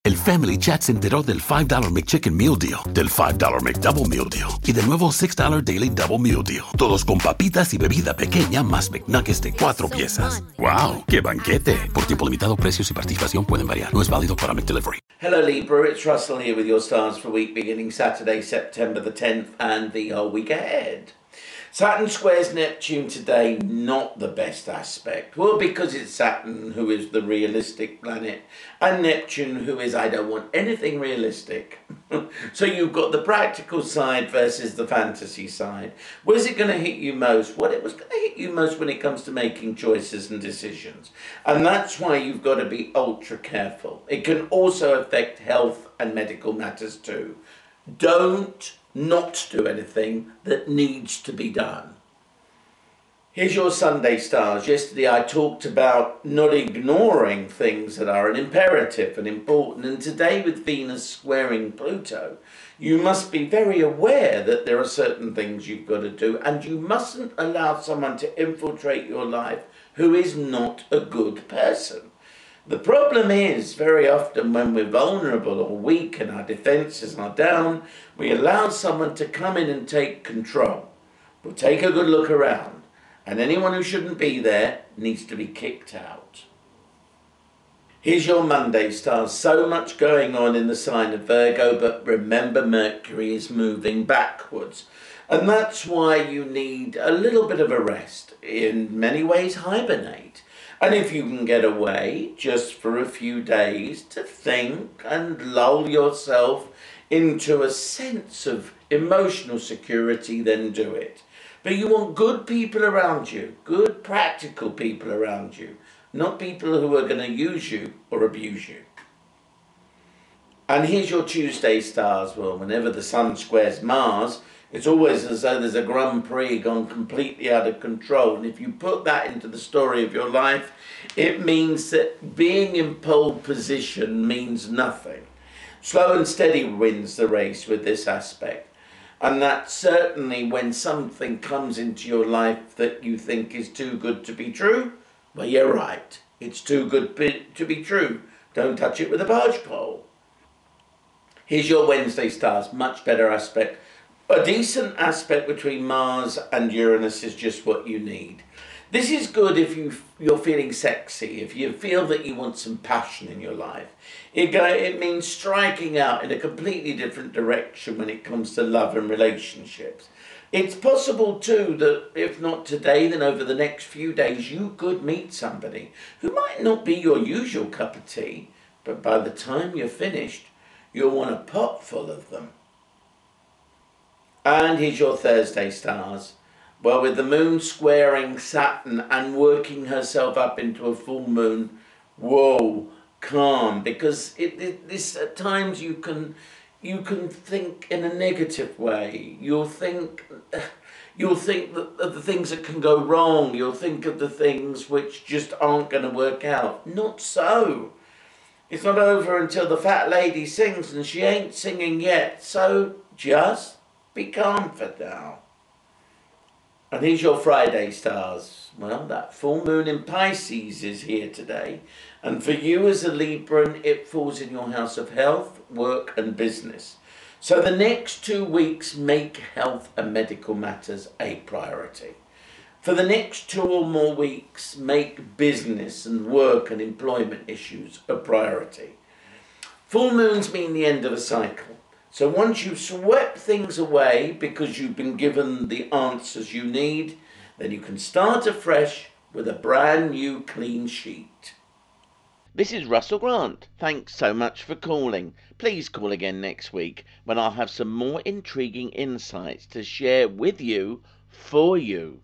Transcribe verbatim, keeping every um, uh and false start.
El Family Chat se enteró del five dollar McChicken Meal Deal, del five dollar McDouble Meal Deal y del nuevo six dollar Daily Double Meal Deal. Todos con papitas y bebida pequeña más McNuggets de cuatro piezas. ¡Wow! ¡Qué banquete! Por tiempo limitado, precios y participación pueden variar. No es válido para McDelivery. Hello Libra, it's Russell here with your stars for week beginning Saturday, September the tenth and the whole week ahead. Saturn squares Neptune today, not the best aspect. Well, because it's Saturn, who is the realistic planet, and Neptune, who is, I don't want anything realistic. So you've got the practical side versus the fantasy side. Where's it going to hit you most? Well, it was going to hit you most when it comes to making choices and decisions. And that's why you've got to be ultra careful. It can also affect health and medical matters too. Don't not do anything that needs to be done. Here's your Sunday stars. Yesterday I talked about not ignoring things that are an imperative and important, and today with Venus squaring Pluto, you must be very aware that there are certain things you've got to do, and you mustn't allow someone to infiltrate your life who is not a good person. The problem is, very often when we're vulnerable or weak and our defences are down, we allow someone to come in and take control. We'll take a good look around, and anyone who shouldn't be there needs to be kicked out. Here's your Monday stars. So much going on in the sign of Virgo, but remember Mercury is moving backwards. And that's why you need a little bit of a rest. In many ways, hibernate. And if you can get away just for a few days to think and lull yourself into a sense of emotional security, then do it. But you want good people around you, good practical people around you, not people who are going to use you or abuse you. And here's your Tuesday stars. Well, whenever the Sun squares Mars, it's always as though there's a Grand Prix gone completely out of control. And if you put that into the story of your life, it means that being in pole position means nothing. Slow and steady wins the race with this aspect. And that certainly when something comes into your life that you think is too good to be true, well, you're right. It's too good to be true. Don't touch it with a barge pole. Here's your Wednesday stars. Much better aspect. A decent aspect between Mars and Uranus is just what you need. This is good if you, you're feeling sexy, if you feel that you want some passion in your life. It, go, it means striking out in a completely different direction when it comes to love and relationships. It's possible too that if not today, then over the next few days you could meet somebody who might not be your usual cup of tea, but by the time you're finished, you'll want a pot full of them. And here's your Thursday stars. Well, with the moon squaring Saturn and working herself up into a full moon, whoa, calm, because it, it, this at times you can you can think in a negative way. You'll think you'll think that of the things that can go wrong. You'll think of the things which just aren't going to work out. Not so. It's not over until the fat lady sings, and she ain't singing yet. So just be calm for now. And here's your Friday stars. Well, that full moon in Pisces is here today. And for you as a Libran, it falls in your house of health, work and business. So the next two weeks make health and medical matters a priority. For the next two or more weeks, make business and work and employment issues a priority. Full moons mean the end of a cycle. So once you've swept things away because you've been given the answers you need, then you can start afresh with a brand new clean sheet. This is Russell Grant. Thanks so much for calling. Please call again next week when I'll have some more intriguing insights to share with you, for you.